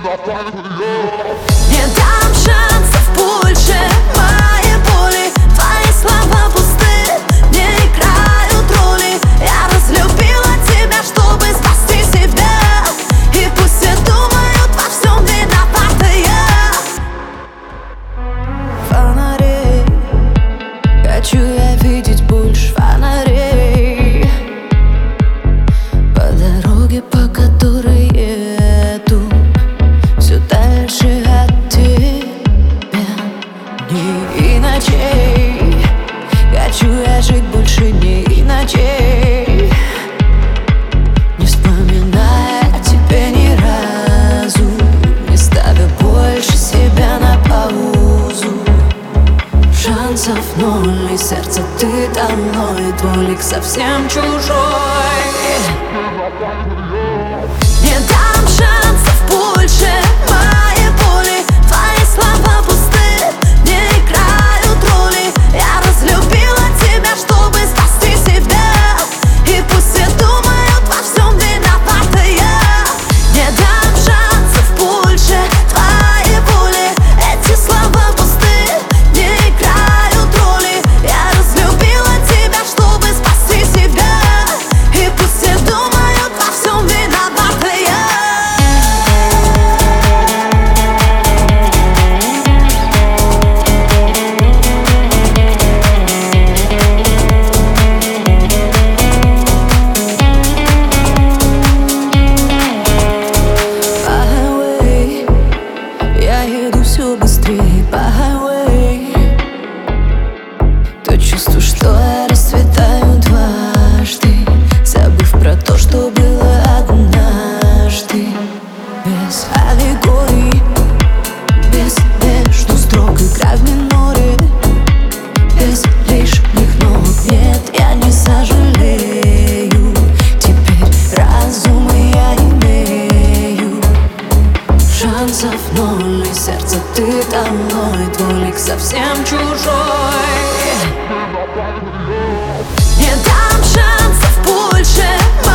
Не дам шансов больше моей боли. Твои слова пусты, не играют роли. Я разлюбила тебя, чтобы спасти себя. И пусть все думают, во всем виновата я. Фонарей, хочу я видеть больше фонарей. По дороге, по которой еду, все дальше от тебя. Дней и ночей, хочу я жить больше дней и ночей, не вспоминая о тебе ни разу, не ставя больше себя на паузу. Шансов ноль, и сердце ты домой, твой лик совсем чужой. Не дам шансов больше моей боли. Твои слова пусты, не играют роли. Я разлюбила тебя, чтобы спасти себя. И пусть все думают, во всем виновата я. Не дам шансов больше твоей боли. Эти слова пусты, не играют роли. Я разлюбила тебя, чтобы спасти себя. И пусть все думают, во всем виновата я. По highway я еду все быстрее по highway. То чувство, что я расцветаю дважды, забыв про то, что было однажды. Без аллегорий, без между строк, игра в миноре, без лишних нот. Нет, я не сожалею, теперь разум я имею. Шансов ноль, и сердце ты домой, твой лик совсем чужой. Не дам шансов больше.